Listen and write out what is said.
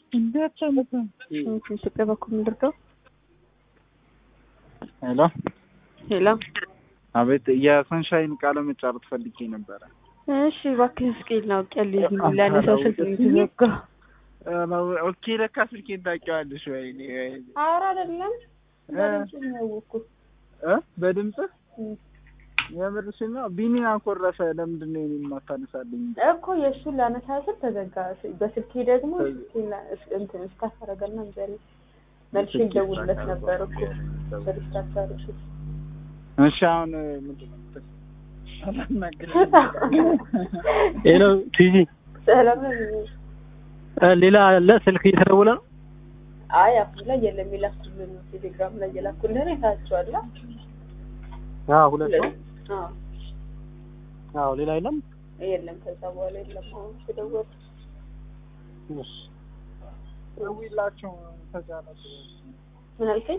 እንዴት ሰምቶ ኢትዮጵያ በኩል ምንድነው? ሄሎ ሄሎ፣ አቤት። የሰንሻይን ቃለ መጫወት ፈልጌ ነበር። እሺ እባክህ ስልኬን ነው ቀልይ ለነሰው ስልክ ይዘጋ። ኦኬ ለካ ስልኬን ታውቂዋለሽ ወይ? ኧረ አይደለም በድምጽ ነው እኮ በድምጽ የምርሽ ነው። ቢኒን አኮረፈ። ለምንድን ነው የኔን ማታነሳልኝ እኮ? የእሱን ላነሳ ስል ተዘጋ። በስልኬ ደግሞ እንትን እስካፈረገና እንጀሪ መልሼ ደውልለት ነበር እኮ ስልክታታለሽ። እሺ አሁን ምንድን ነው ሄሎ ቲጂ፣ ሰላም ነው። ሌላ አለ ስልክ እየተደወለ ነው። አይ አሁን ላይ የለም። ይላኩልን ቴሌግራም ላይ የላኩልን ታቻለ። ሁለት ነው። ሌላ የለም። ከዛ በኋላ የለም። አሁን ተደወለ። እሺ ደውይላቸው ተዛላችሁ። ምን አልከኝ?